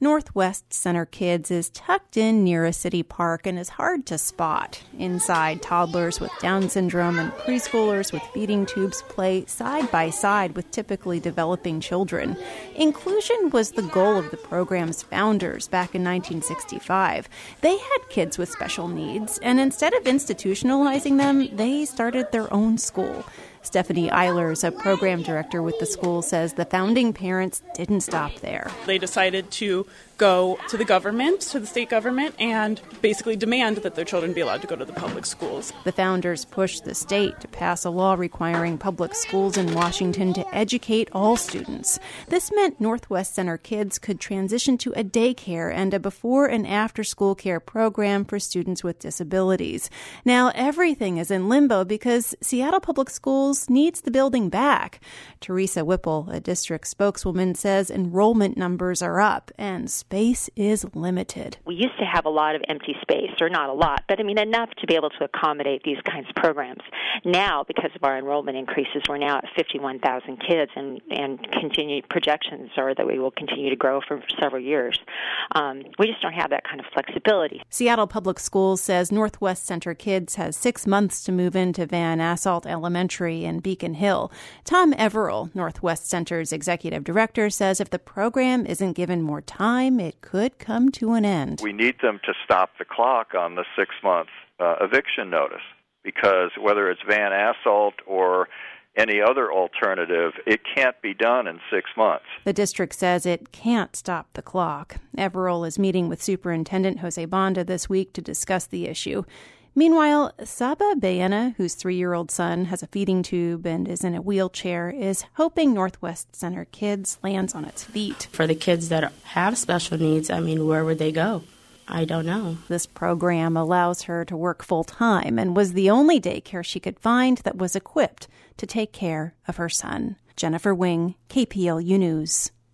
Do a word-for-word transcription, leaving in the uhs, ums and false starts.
Northwest Center Kids is tucked in near a city park and is hard to spot. Inside, toddlers with Down syndrome and preschoolers with feeding tubes play side by side with typically developing children. Inclusion was the goal of the program's founders back in nineteen sixty-five. They had kids with special needs, and instead of institutionalizing them, they started their own school. Stephanie Eilers, a program director with the school, says the founding parents didn't stop there. They decided to go to the government, to the state government, and basically demand that their children be allowed to go to the public schools. The founders pushed the state to pass a law requiring public schools in Washington to educate all students. This meant Northwest Center Kids could transition to a daycare and a before and after school care program for students with disabilities. Now everything is in limbo because Seattle Public Schools needs the building back. Teresa Whipple, a district spokeswoman, says enrollment numbers are up and space is limited. We used to have a lot of empty space, or not a lot, but I mean enough to be able to accommodate these kinds of programs. Now, because of our enrollment increases, we're now at fifty-one thousand kids, and, and continued projections are that we will continue to grow for several years. Um, we just don't have that kind of flexibility. Seattle Public Schools says Northwest Center Kids has six months to move into Van Asselt Elementary in Beacon Hill. Tom Everill, Northwest Center's executive director, says if the program isn't given more time, it could come to an end. We need them to stop the clock on the six-month uh, eviction notice, because whether it's Van Asselt or any other alternative, it can't be done in six months. The district says it can't stop the clock. Everill is meeting with Superintendent Jose Banda this week to discuss the issue. Meanwhile, Saba Baena, whose three-year-old son has a feeding tube and is in a wheelchair, is hoping Northwest Center Kids lands on its feet. For the kids that have special needs, I mean, where would they go? I don't know. This program allows her to work full-time and was the only daycare she could find that was equipped to take care of her son. Jennifer Wing, K P L U News.